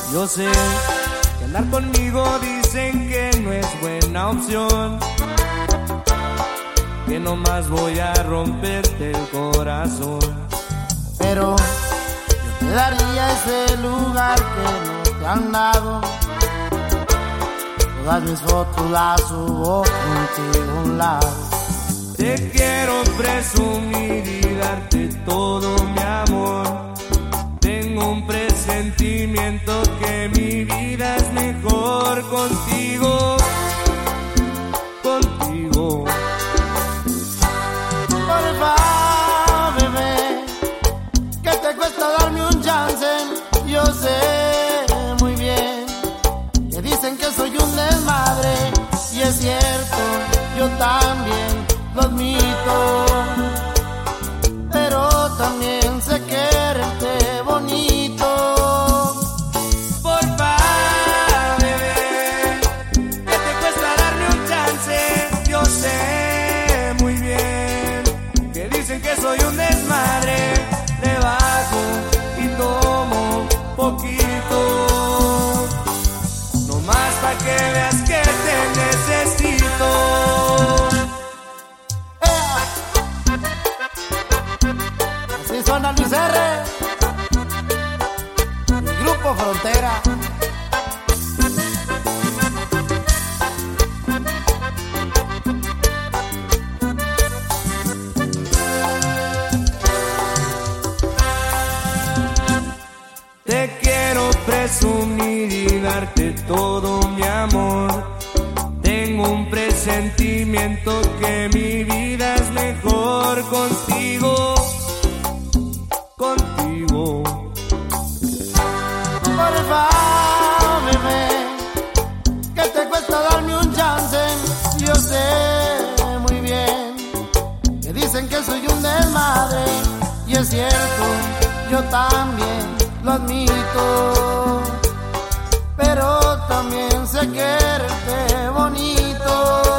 Yo sé que andar conmigo dicen que no es buena opción, que nomás voy a romperte el corazón. Pero yo te daría ese lugar que no te han dado. Todas mis fotos las subo contigo a un lado. Te quiero presumir y darte todo mi amor. Tengo un presentimiento que mi vida es mejor contigo, contigo. Porfa, bebé, que te cuesta darme un chance. Yo sé muy bien que dicen que soy un desmadre, y es cierto, yo también lo admito. Pero también sé quererte bonito. Porfa, bebé, que te cuesta darme un chance. Yo sé muy bien que dicen que soy un desmadre. Le bajo y tomo poquito, nomás pa' que veas que te necesito. Así suena Luis R, el Grupo Frontera. Te quiero presumir y darte todo mi amor. Tengo un presentimiento que mi vida es mejor contigo, contigo. Porfa, bebé, que te cuesta darme un chance. Yo sé muy bien que dicen que soy un desmadre, y es cierto, yo también lo admito. Pero también sé quererte bonito.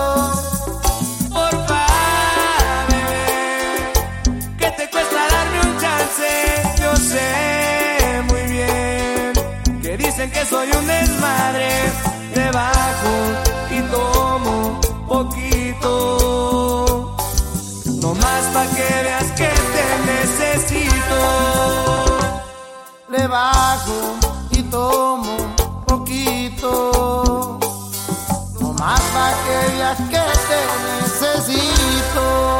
Porfa, bebé, que te cuesta darme un chance. Yo sé muy bien que dicen que soy un desmadre. Te bajo y tomo poquito, nomás pa' que veas que te necesito. Le bajo y tomo poquito, nomás pa' que veas que te necesito.